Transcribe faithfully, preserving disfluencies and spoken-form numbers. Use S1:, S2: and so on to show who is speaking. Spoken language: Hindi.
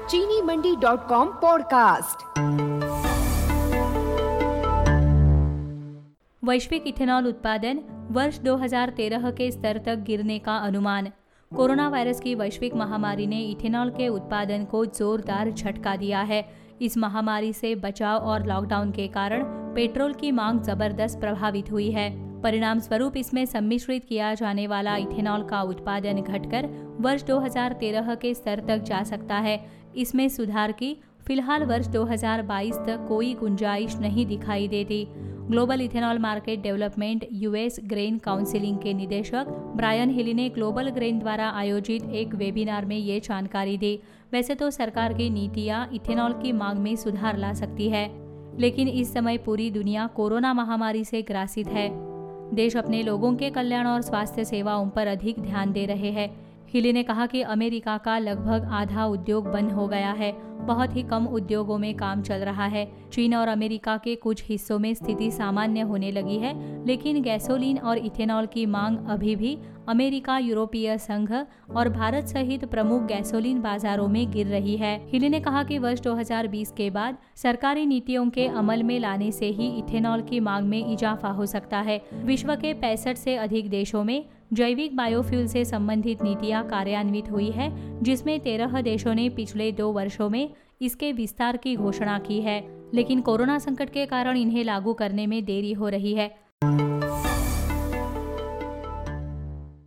S1: चीनी मंडी डॉट कॉम पॉडकास्ट।
S2: वैश्विक इथेनॉल उत्पादन वर्ष दो हज़ार तेरह के स्तर तक गिरने का अनुमान। कोरोना वायरस की वैश्विक महामारी ने इथेनॉल के उत्पादन को जोरदार झटका दिया है। इस महामारी से बचाव और लॉकडाउन के कारण पेट्रोल की मांग जबरदस्त प्रभावित हुई है। परिणाम स्वरूप इसमें सम्मिश्रित किया जाने वाला इथेनॉल का उत्पादन घटकर वर्ष दो हज़ार तेरह के स्तर तक जा सकता है। इसमें सुधार की फिलहाल वर्ष दो हज़ार बाईस तक कोई गुंजाइश नहीं दिखाई देती। Global ethanol market development US grain counselling के निदेशक ब्रायन हिली ने ग्लोबल ग्रेन द्वारा आयोजित एक वेबिनार में ये जानकारी दी। वैसे तो सरकार की नीतियां इथेनॉल की मांग में सुधार ला सकती है, लेकिन इस समय पूरी दुनिया कोरोना महामारी से ग्रासित है। देश अपने लोगों के कल्याण और स्वास्थ्य सेवाओं पर अधिक ध्यान दे रहे हैं। हिली ने कहा कि अमेरिका का लगभग आधा उद्योग बंद हो गया है, बहुत ही कम उद्योगों में काम चल रहा है। चीन और अमेरिका के कुछ हिस्सों में स्थिति सामान्य होने लगी है, लेकिन गैसोलीन और इथेनॉल की मांग अभी भी अमेरिका, यूरोपीय संघ और भारत सहित प्रमुख गैसोलीन बाजारों में गिर रही है। हिली ने कहा कि वर्ष दो हज़ार बीस के बाद सरकारी नीतियों के अमल में लाने से ही इथेनॉल की मांग में इजाफा हो सकता है। विश्व के पैंसठ से अधिक देशों में जैविक बायोफ्यूल से संबंधित नीतियां कार्यान्वित हुई है, जिसमें तेरह देशों ने पिछले दो वर्षों में इसके विस्तार की घोषणा की है, लेकिन कोरोना संकट के कारण इन्हें लागू करने में देरी हो रही है।